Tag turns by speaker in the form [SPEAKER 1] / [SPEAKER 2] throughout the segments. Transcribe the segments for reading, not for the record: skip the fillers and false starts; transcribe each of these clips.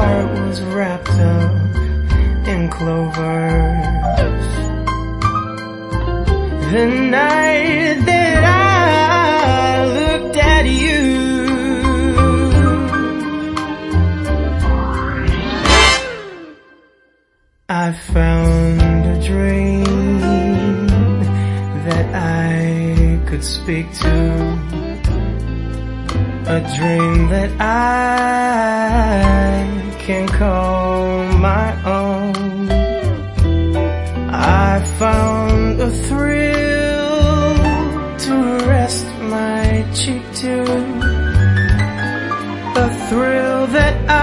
[SPEAKER 1] heart was wrapped up in clovers. The night that I looked at you, I found a dream that I could speak to, a dream that I can call my own. I found a thrill to rest my cheek to, a thrill that I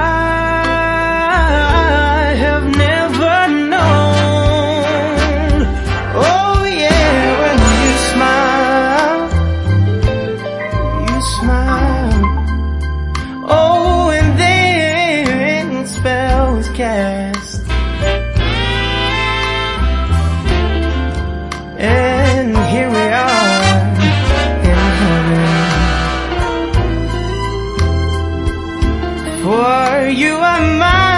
[SPEAKER 1] have never known. Oh yeah, when you smile, you smile. Oh, and then spells cast, and here we are in heaven. For you are mine.